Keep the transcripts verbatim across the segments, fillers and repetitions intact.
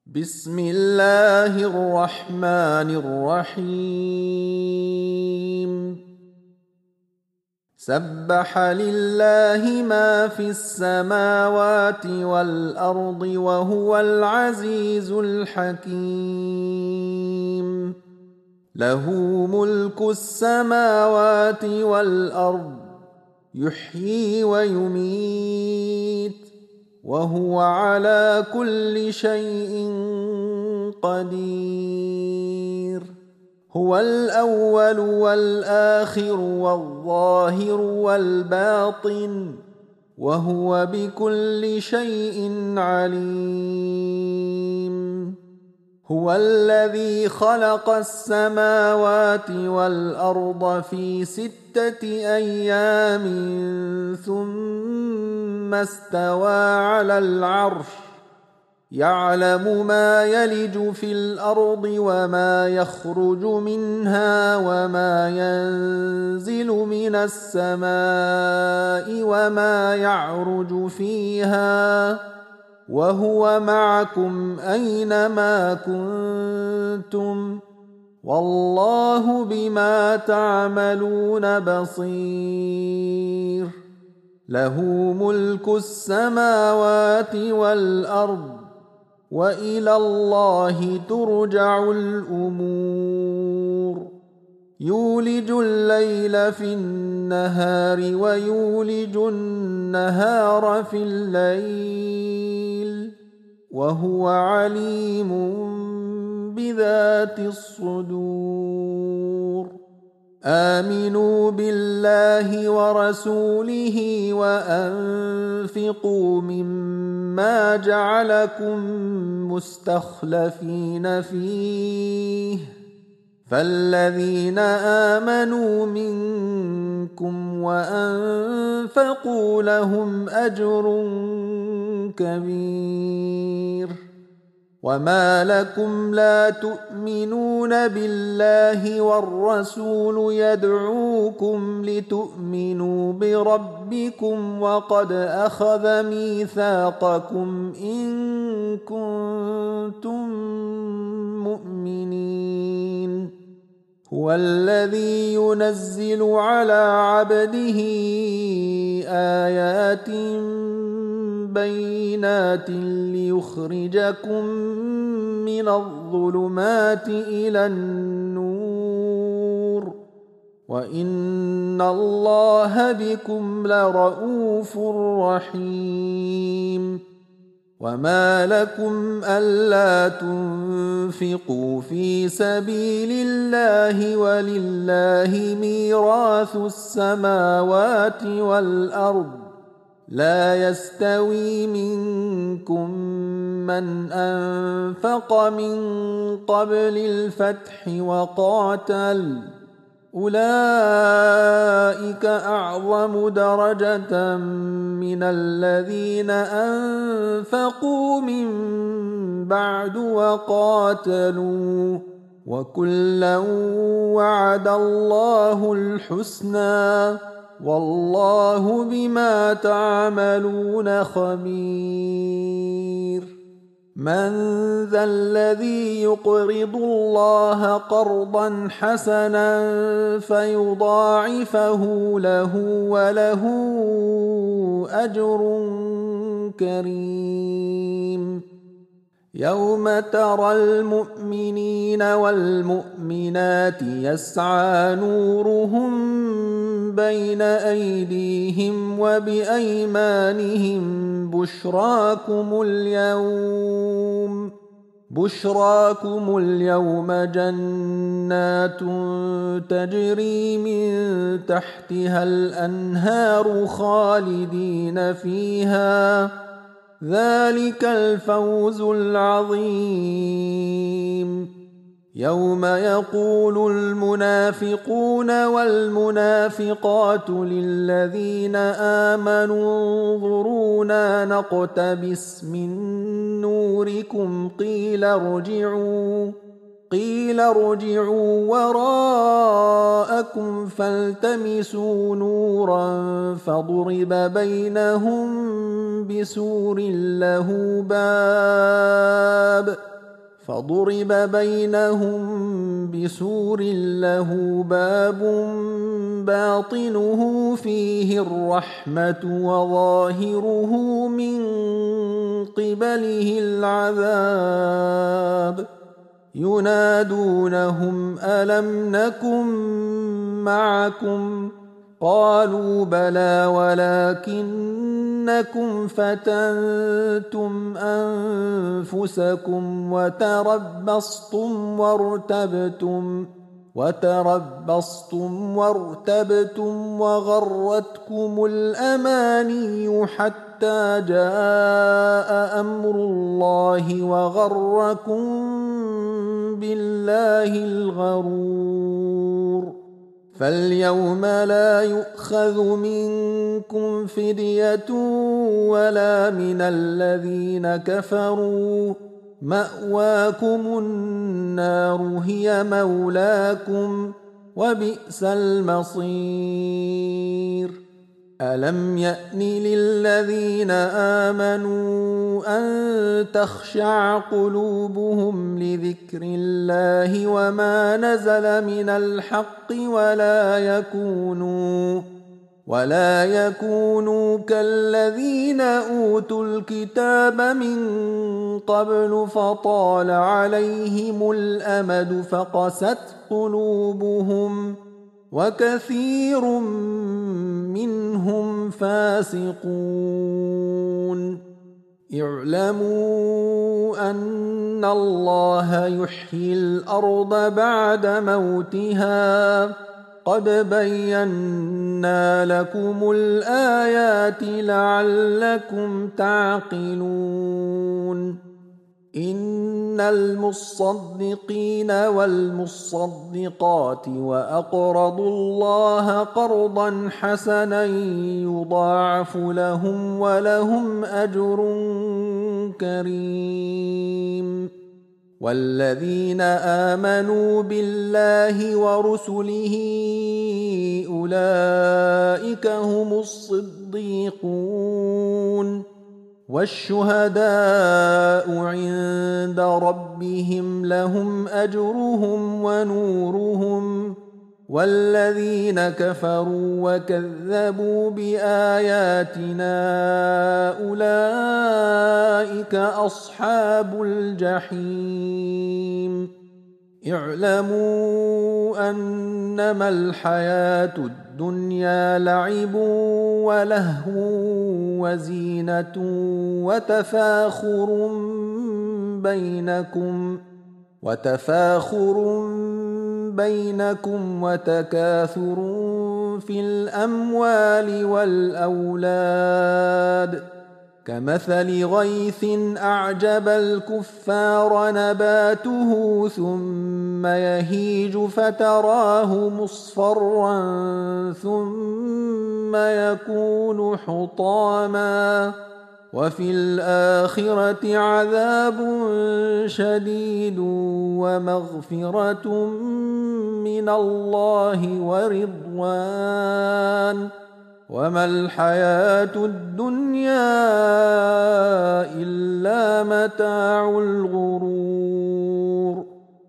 بسم الله الرحمن الرحيم سبح لله ما في السماوات والأرض وهو العزيز الحكيم له ملك السماوات والأرض يحيي ويميت وهو على كل شيء قدير هو الأول والآخر والظاهر والباطن وهو بكل شيء عليم هو الذي خلق السماوات والأرض في ستة أيام ثم استوى على العرش يعلم ما يلج في الأرض وما يخرج منها وما ينزل من السماء وما يعرج فيها وهو معكم أينما كنتم والله بما تعملون بصير له ملك السماوات والأرض وإلى الله ترجع الأمور يولج الليل في النهار ويولج النهار في الليل وهو عليم بذات الصدور آمنوا بالله ورسوله وأنفقوا مما جعلكم مستخلفين فيه فالذين آمنوا منكم وأنفقوا لهم أجر كبير وما لكم لا تؤمنون بالله والرسول يدعوكم لتؤمنوا بربكم وقد أخذ ميثاقكم إن كنتم مؤمنين هو الذي ينزل على عبده آيات بينات ليخرجكم من الظلمات إلى النور وإن الله بكم لرءوف رحيم وما لكم ألا تنفقوا في سبيل الله ولله ميراث السماوات والأرض لا يستوي منكم من أنفق من قبل الفتح وقاتل أولئك أعظم درجة من الذين أنفقوا من بعد وقاتلوا وكلا وعد الله الحسنى والله بما تعملون خبير من ذا الذي يقرض الله قرضا حسنا فيضاعفه له وله أجر كريم يوم ترى المؤمنين والمؤمنات يسعى نورهم بين أيديهم وبأيمانهم بشراكم اليوم بشراكم اليوم جنات تجري من تحتها الأنهار خالدين فيها ذلك الفوز العظيم يوم يقول المنافقون والمنافقات للذين آمنوا انظرونا نقتبس من نوركم قيل ارجعوا قيل ارجعوا وراءكم فالتمسوا نورا فضرب بينهم بسور له باب فضرب بينهم بسور له باب باطنه فيه الرحمة وظاهره من قبله العذاب ينادونهم ألم نكن معكم قالوا بلى ولكنكم فتنتم أنفسكم وتربصتم وارتبتم وتربصتم وارتبتم وغرتكم الأماني حتى جاء أمر الله وغركم بالله الغرور فاليوم لا يؤخذ منكم فدية ولا من الذين كفروا مأواكم النار هي مولاكم وبئس المصير ألم يأن للذين آمنوا أن تخشع قلوبهم لذكر الله وما نزل من الحق ولا يكونوا ولا يكونوا كالذين أوتوا الكتاب من قبل فطال عليهم الأمد فقست قلوبهم وكثير منهم فاسقون اعلموا أن الله يحيي الأرض بعد موتها قد بينا لكم الآيات لعلكم تعقلون إن المصدقين والمصدقات وأقرضوا الله قرضا حسنا يضاعف لهم ولهم أجر كريم والذين آمنوا بالله ورسله أولئك هم الصديقون والشهداء عند ربهم لهم أجرهم ونورهم والذين كفروا وكذبوا بآياتنا أولئك أصحاب الجحيم اعلموا أنما الحياة الدنيا لعب ولهو وزينة وتفاخر بينكم وتفاخر بينكم وتكاثر في الأموال والأولاد كمثل غيث أعجب الكفار نباته ثم يهيج فتراه مصفرا ثم يكون حطاما وفي الآخرة عذاب شديد ومغفرة من الله ورضوان وما الحياة الدنيا إلا متاع الغرور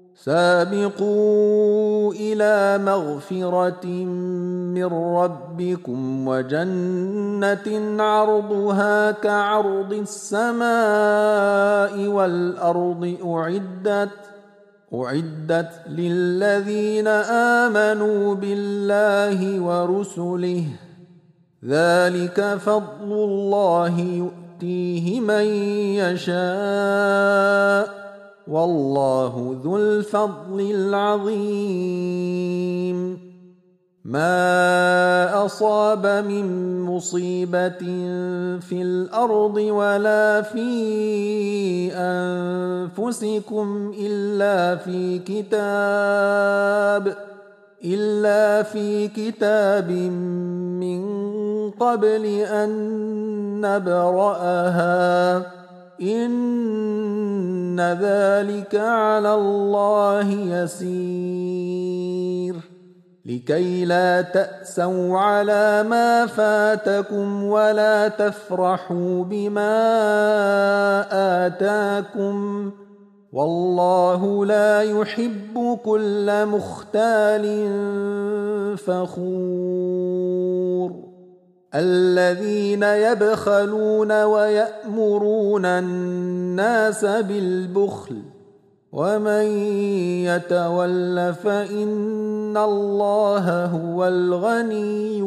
سابقوا إلى مغفرة من ربكم وجنة عرضها كعرض السماء والأرض أعدت أعدت للذين آمنوا بالله ورسله ذلك فضل الله يؤتيه من يشاء والله ذو الفضل العظيم ما أصاب من مصيبة في الأرض ولا في أنفسكم إلا في كتاب إلا في كتاب من قبل أن نبرأها إن ذلك على الله يسير لكي لا تأسوا على ما فاتكم ولا تفرحوا بما آتاكم والله لا يحب كل مختال فخور الذين يبخلون ويأمرون الناس بالبخل ومن يتول فإن الله هو الغني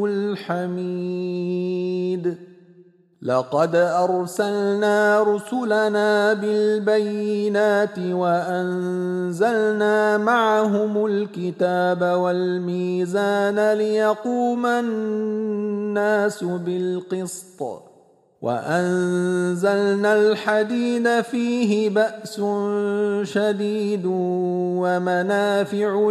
الحميد لقد أرسلنا رسلنا بالبينات وأنزلنا معهم الكتاب والميزان ليقوم الناس بالقسط وأنزلنا الحديد فيه بأس شديد ومنافع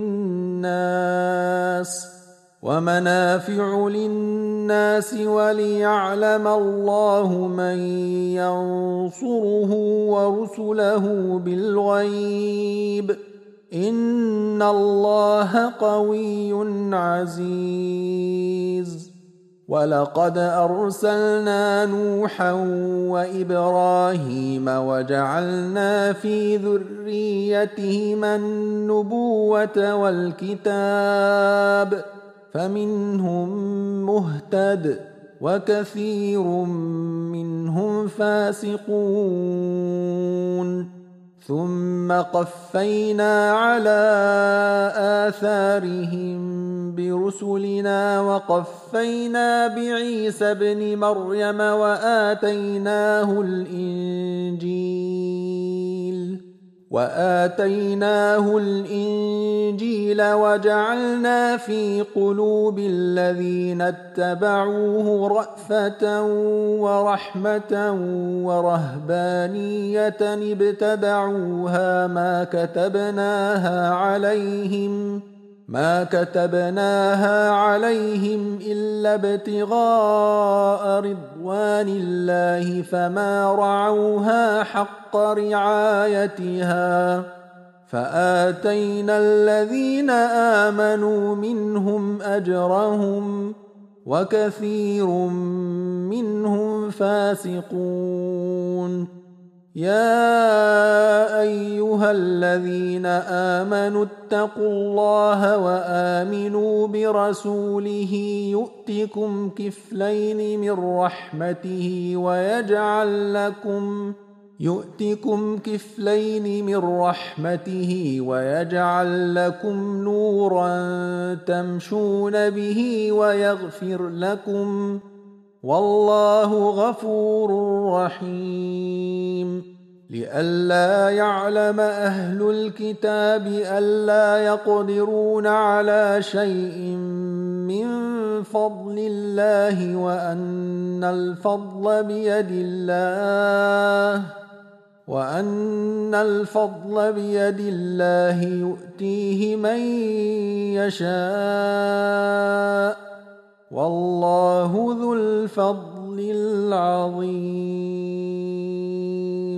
للناس ومنافع للناس وليعلم الله من ينصره ورسله بالغيب إن الله قوي عزيز ولقد أرسلنا نوحا وإبراهيم وجعلنا في ذريتهما النبوة والكتاب فمنهم مهتد وكثير منهم فاسقون ثم قفينا على آثارهم برسلنا وقفينا بعيسى ابن مريم وآتيناه الإنجيل وآتيناه الإنجيل وجعلنا في قلوب الذين اتبعوه رأفة ورحمة ورهبانية ابتدعوها ما كتبناها عليهم ما كتبناها عليهم إلا ابتغاء رضوان الله فما رعوها حق رعايتها فآتينا الذين آمنوا منهم أجرهم وكثير منهم فاسقون يا أيها الذين آمنوا اتقوا الله وآمنوا برسوله يؤتكم كفلين من رحمته ويجعل لكم يؤتكم كفلين من رحمته ويجعل لكم نورا تمشون به ويغفر لكم والله غفور رحيم لئلا يعلم أهل الكتاب ألا يقدرون على شيء من فضل الله وأن الفضل بيد الله وأن الفضل بيد الله يؤتيه من يشاء والله ذو الفضل العظيم